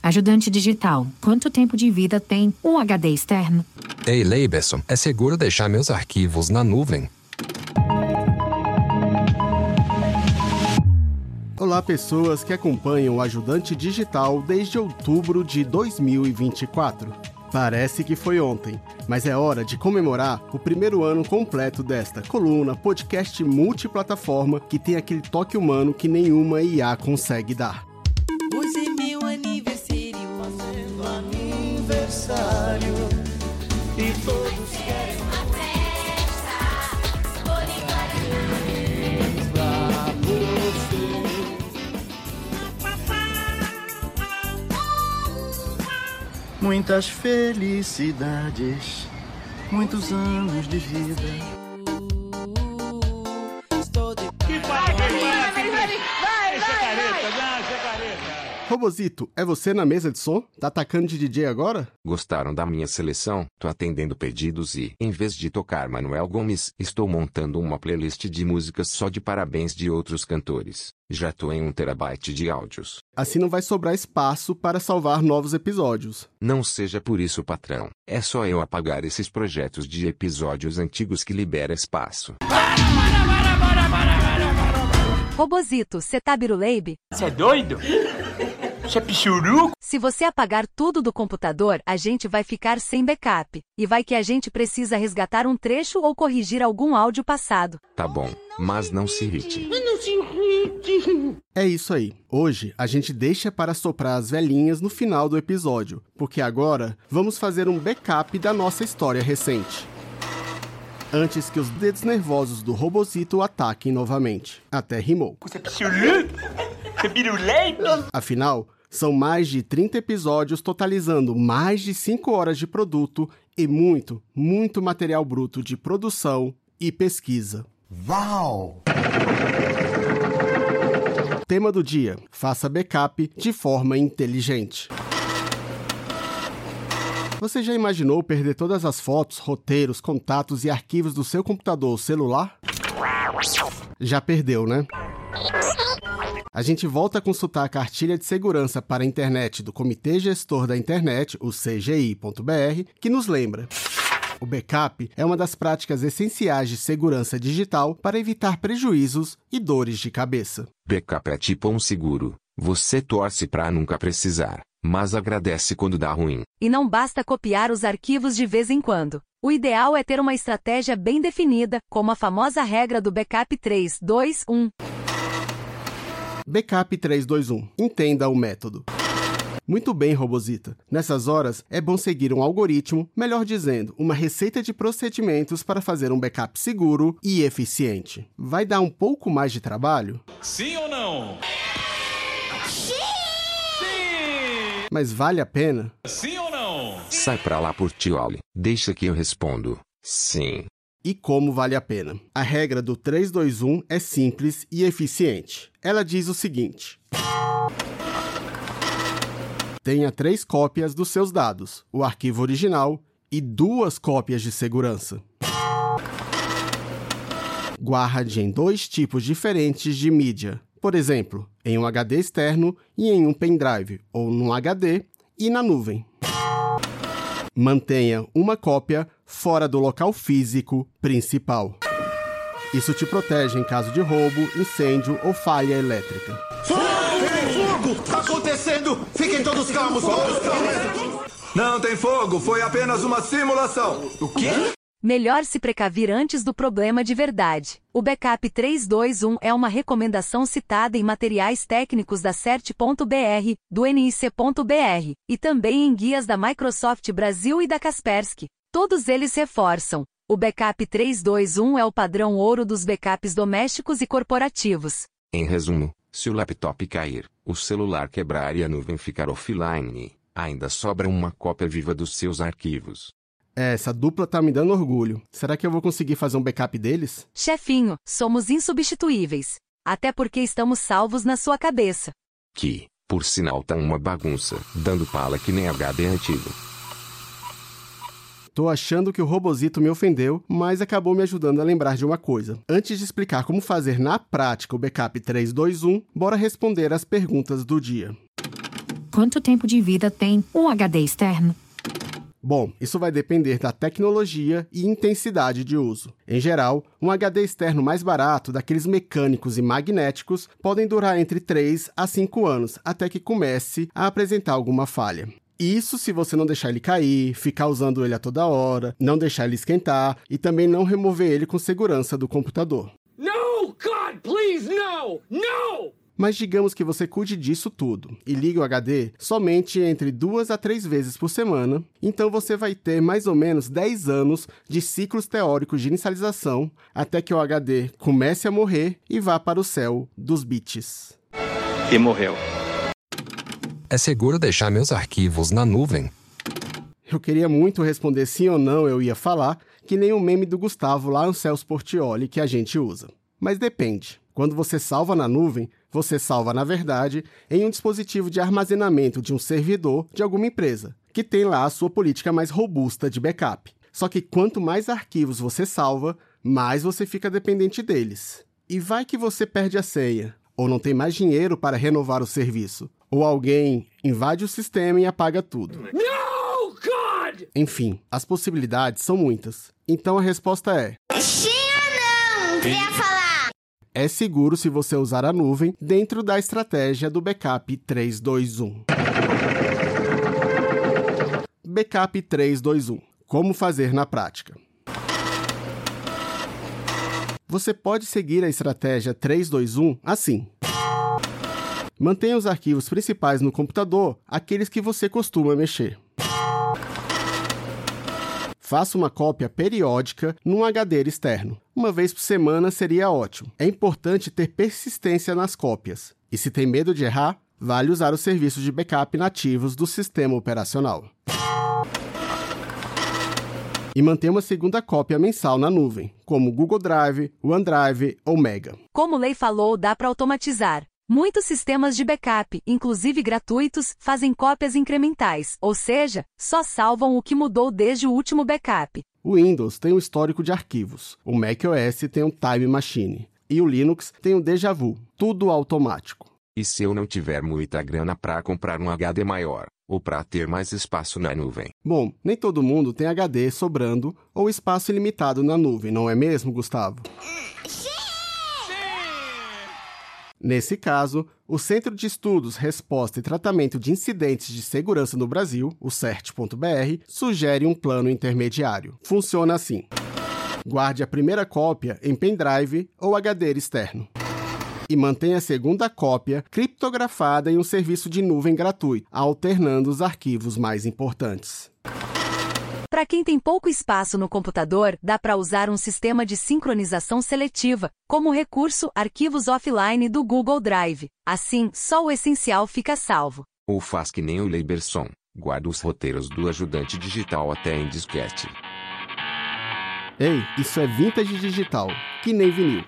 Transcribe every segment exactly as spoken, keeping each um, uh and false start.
Ajudante digital, quanto tempo de vida tem um H D externo? Ei, Leiberson, é seguro deixar meus arquivos na nuvem? Olá, pessoas que acompanham o Ajudante Digital desde outubro de dois mil e vinte e quatro. Parece que foi ontem, mas é hora de comemorar o primeiro ano completo desta coluna, podcast multiplataforma que tem aquele toque humano que nenhuma I A consegue dar. Hoje é meu aniversário, fazendo aniversário, e todos querem uma festa, parabéns pra você. Muitas felicidades, muitos anos de vida. Que vai, vai, vai, vai, vai, vai, vai. Robozito, é você na mesa de som? Tá atacando de D J agora? Gostaram da minha seleção? Tô atendendo pedidos e, em vez de tocar Manuel Gomes, estou montando uma playlist de músicas só de parabéns de outros cantores. Já tô em um terabyte de áudios. Assim não vai sobrar espaço para salvar novos episódios. Não seja por isso, patrão. É só eu apagar esses projetos de episódios antigos que libera espaço. Robozito, cê tá biruleibe? Você é doido? Você é pichuruco? Se você apagar tudo do computador, a gente vai ficar sem backup. E vai que a gente precisa resgatar um trecho ou corrigir algum áudio passado. Tá bom, mas não se irrite. É isso aí. Hoje a gente deixa para soprar as velhinhas no final do episódio, porque agora vamos fazer um backup da nossa história recente. Antes que os dedos nervosos do Robozito o ataquem novamente. Até rimou. Você é pichuruco? Você é biruleibe? Afinal, são mais de trinta episódios totalizando mais de cinco horas de produto e muito, muito material bruto de produção e pesquisa. Uau! Tema do dia: faça backup de forma inteligente. Você já imaginou perder todas as fotos, roteiros, contatos e arquivos do seu computador ou celular? Já perdeu, né? A gente volta a consultar a cartilha de segurança para a internet do Comitê Gestor da Internet, o C G I ponto B R, que nos lembra: o backup é uma das práticas essenciais de segurança digital para evitar prejuízos e dores de cabeça. Backup é tipo um seguro. Você torce pra nunca precisar, mas agradece quando dá ruim. E não basta copiar os arquivos de vez em quando. O ideal é ter uma estratégia bem definida, como a famosa regra do backup três, dois, um. Backup três, dois, um. Entenda o método. Muito bem, Robozita. Nessas horas, é bom seguir um algoritmo, melhor dizendo, uma receita de procedimentos para fazer um backup seguro e eficiente. Vai dar um pouco mais de trabalho? Sim ou não? Sim! Sim! Mas vale a pena? Sim ou não? Sai pra lá por ti, Oli. Deixa que eu respondo. Sim. E como vale a pena? A regra do três, dois, um é simples e eficiente. Ela diz o seguinte: tenha três cópias dos seus dados, o arquivo original e duas cópias de segurança. Guarde em dois tipos diferentes de mídia, por exemplo, em um H D externo e em um pendrive, ou num H D e na nuvem. Mantenha uma cópia fora do local físico principal. Isso te protege em caso de roubo, incêndio ou falha elétrica. Fogo! Tá acontecendo! Fiquem todos calmos! Todos calmos! Não tem fogo, foi apenas uma simulação. O quê? Melhor se precaver antes do problema de verdade. O backup três, dois, um é uma recomendação citada em materiais técnicos da cert ponto b r, do N I C ponto b r, e também em guias da Microsoft Brasil e da Kaspersky. Todos eles reforçam: o backup três, dois, um é o padrão ouro dos backups domésticos e corporativos. Em resumo, se o laptop cair, o celular quebrar e a nuvem ficar offline, ainda sobra uma cópia viva dos seus arquivos. É, essa dupla tá me dando orgulho. Será que eu vou conseguir fazer um backup deles? Chefinho, somos insubstituíveis. Até porque estamos salvos na sua cabeça. Que, por sinal, tá uma bagunça, dando pala que nem H D antigo. Tô achando que o Robozito me ofendeu, mas acabou me ajudando a lembrar de uma coisa. Antes de explicar como fazer na prática o backup três, dois, um, bora responder as perguntas do dia. quanto tempo de vida tem um H D externo? Bom, isso vai depender da tecnologia e intensidade de uso. Em geral, um H D externo mais barato, daqueles mecânicos e magnéticos, podem durar entre três a cinco anos, até que comece a apresentar alguma falha. Isso se você não deixar ele cair, ficar usando ele a toda hora, não deixar ele esquentar e também não remover ele com segurança do computador. No, God, please, no! No! Mas digamos que você cuide disso tudo e ligue o H D somente entre duas a três vezes por semana, então você vai ter mais ou menos dez anos de ciclos teóricos de inicialização até que o H D comece a morrer e vá para o céu dos bits. E morreu. É seguro deixar meus arquivos na nuvem? Eu queria muito responder sim ou não, eu ia falar, que nem o meme do Gustavo lá no Celso Portiolli que a gente usa. Mas depende. Quando você salva na nuvem, você salva, na verdade, em um dispositivo de armazenamento de um servidor de alguma empresa, que tem lá a sua política mais robusta de backup. Só que quanto mais arquivos você salva, mais você fica dependente deles. E vai que você perde a senha, ou não tem mais dinheiro para renovar o serviço, ou alguém invade o sistema e apaga tudo. No, God! Enfim, as possibilidades são muitas. Então a resposta é... Sim ou não? Queria falar. É seguro se você usar a nuvem dentro da estratégia do Backup três dois um. Backup três dois um. Como fazer na prática? Você pode seguir a estratégia três dois um assim. Mantenha os arquivos principais no computador, aqueles que você costuma mexer. Faça uma cópia periódica num H D externo. Uma vez por semana seria ótimo. É importante ter persistência nas cópias. E se tem medo de errar, vale usar os serviços de backup nativos do sistema operacional. E manter uma segunda cópia mensal na nuvem, como Google Drive, OneDrive ou Mega. Como o Lei falou, dá para automatizar. Muitos sistemas de backup, inclusive gratuitos, fazem cópias incrementais, ou seja, só salvam o que mudou desde o último backup. O Windows tem um histórico de arquivos, o macOS tem um Time Machine e o Linux tem um Deja Vu, tudo automático. E se eu não tiver muita grana para comprar um H D maior, ou para ter mais espaço na nuvem? Bom, nem todo mundo tem H D sobrando ou espaço ilimitado na nuvem, não é mesmo, Gustavo? Nesse caso, o Centro de Estudos, Resposta e Tratamento de Incidentes de Segurança no Brasil, o cert ponto b r, sugere um plano intermediário. Funciona assim. Guarde a primeira cópia em pendrive ou H D externo. E mantenha a segunda cópia criptografada em um serviço de nuvem gratuito, alternando os arquivos mais importantes. Para quem tem pouco espaço no computador, dá para usar um sistema de sincronização seletiva, como o recurso Arquivos Offline do Google Drive. Assim, só o essencial fica salvo. Ou faz que nem o Leiberson, guarda os roteiros do ajudante digital até em disquete. Ei, isso é vintage digital, que nem vinil.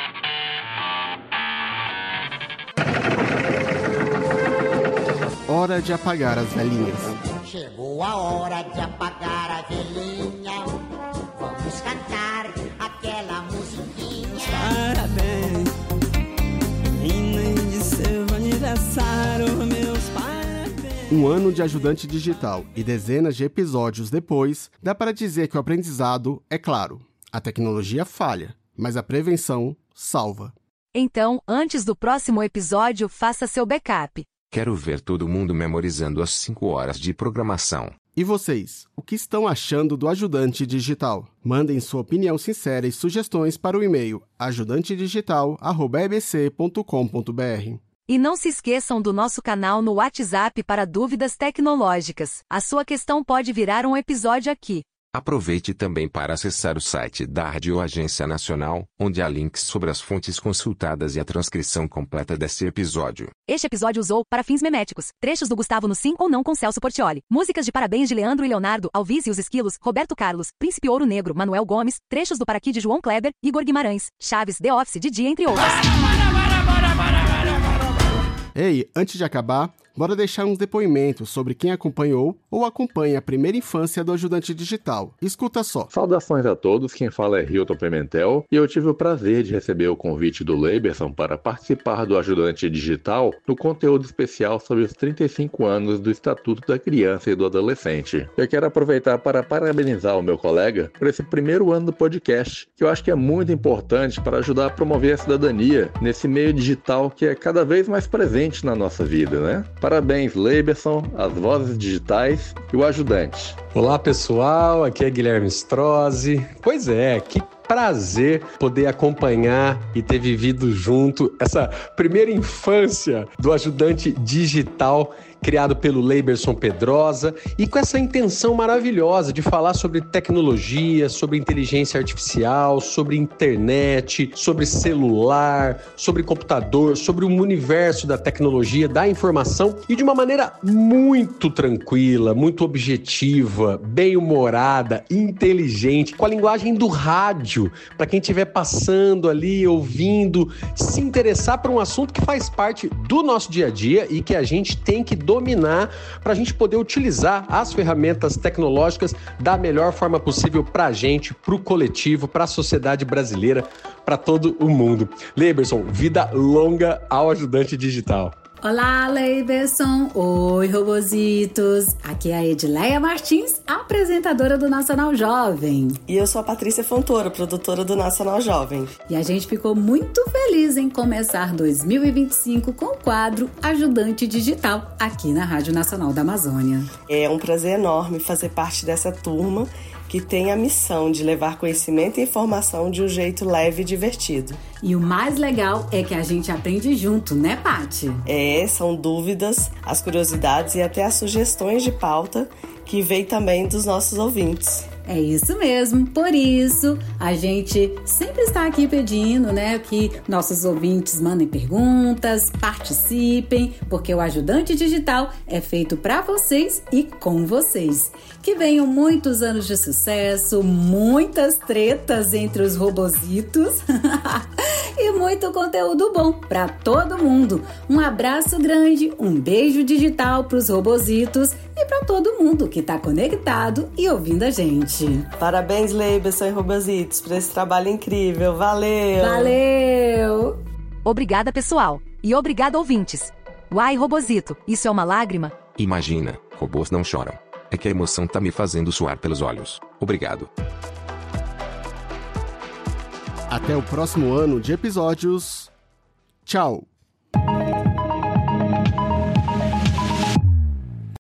Hora de apagar as velhinhas. Chegou a hora de apagar a velhinha. Vamos cantar aquela musiquinha. Parabéns, menina de seu aniversário, meus parabéns. Um ano de ajudante digital e dezenas de episódios depois, dá para dizer que o aprendizado é claro. A tecnologia falha, mas a prevenção salva. Então, antes do próximo episódio, faça seu backup. Quero ver todo mundo memorizando as cinco horas de programação. E vocês, o que estão achando do ajudante digital? Mandem sua opinião sincera e sugestões para o e-mail ajudante digital arroba e b c ponto com ponto b r. E não se esqueçam do nosso canal no WhatsApp para dúvidas tecnológicas. A sua questão pode virar um episódio aqui. Aproveite também para acessar o site da Rádio Agência Nacional, onde há links sobre as fontes consultadas e a transcrição completa desse episódio. Este episódio usou, para fins meméticos, trechos do Gustavo no Sim ou Não com Celso Portiolli, músicas de Parabéns de Leandro e Leonardo, Alvis e os Esquilos, Roberto Carlos, Príncipe Ouro Negro, Manuel Gomes, trechos do Paraquí de João Kleber, Igor Guimarães, Chaves, The Office, Didi, entre outros. Ei, antes de acabar, bora deixar uns depoimentos sobre quem acompanhou ou acompanha a primeira infância do Ajudante Digital. Escuta só. Saudações a todos, quem fala é Hilton Pimentel e eu tive o prazer de receber o convite do Leiberson para participar do Ajudante Digital no conteúdo especial sobre os trinta e cinco anos do Estatuto da Criança e do Adolescente. Eu quero aproveitar para parabenizar o meu colega por esse primeiro ano do podcast, que eu acho que é muito importante para ajudar a promover a cidadania nesse meio digital que é cada vez mais presente na nossa vida, né? Parabéns, Leiberson, as vozes digitais e o ajudante. Olá, pessoal, aqui é Guilherme Strozzi. Pois é, que prazer poder acompanhar e ter vivido junto essa primeira infância do Ajudante Digital criado pelo Leiberson Pedrosa e com essa intenção maravilhosa de falar sobre tecnologia, sobre inteligência artificial, sobre internet, sobre celular, sobre computador, sobre o universo da tecnologia, da informação e de uma maneira muito tranquila, muito objetiva, bem-humorada, inteligente, com a linguagem do rádio, para quem estiver passando ali, ouvindo, se interessar por um assunto que faz parte do nosso dia a dia e que a gente tem que dominar para a gente poder utilizar as ferramentas tecnológicas da melhor forma possível para a gente, para o coletivo, para a sociedade brasileira, para todo o mundo. Leiberson, vida longa ao Ajudante Digital. Olá, Leiberson! Oi, robozitos! Aqui é a Edileia Martins, apresentadora do Nacional Jovem. E eu sou a Patrícia Fontoura, produtora do Nacional Jovem. E a gente ficou muito feliz em começar dois mil e vinte e cinco com o quadro Ajudante Digital, aqui na Rádio Nacional da Amazônia. É um prazer enorme fazer parte dessa turma que tem a missão de levar conhecimento e informação de um jeito leve e divertido. E o mais legal é que a gente aprende junto, né, Paty? É, são dúvidas, as curiosidades e até as sugestões de pauta que vem também dos nossos ouvintes. É isso mesmo, por isso a gente sempre está aqui pedindo, né, que nossos ouvintes mandem perguntas, participem, porque o Ajudante Digital é feito para vocês e com vocês. Que venham muitos anos de sucesso, muitas tretas entre os robozitos e muito conteúdo bom para todo mundo. Um abraço grande, um beijo digital para os robozitos e para todo mundo que está conectado e ouvindo a gente. Parabéns, Leiberson e robozitos, por esse trabalho incrível. Valeu! Valeu! Obrigada, pessoal. E obrigada, ouvintes. Uai, robozito, isso é uma lágrima? Imagina, robôs não choram. É que a emoção tá me fazendo suar pelos olhos. Obrigado. Até o próximo ano de episódios. Tchau!